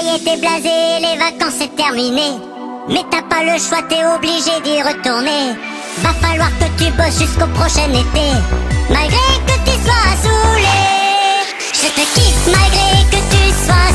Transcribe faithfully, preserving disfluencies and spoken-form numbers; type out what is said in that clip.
y est, t'es blasé, les vacances c'est terminé. Mais t'as pas le choix, t'es obligé d'y retourner. Va falloir que tu bosses jusqu'au prochain été, malgré que tu sois saoulé. Je te kiffe malgré que tu sois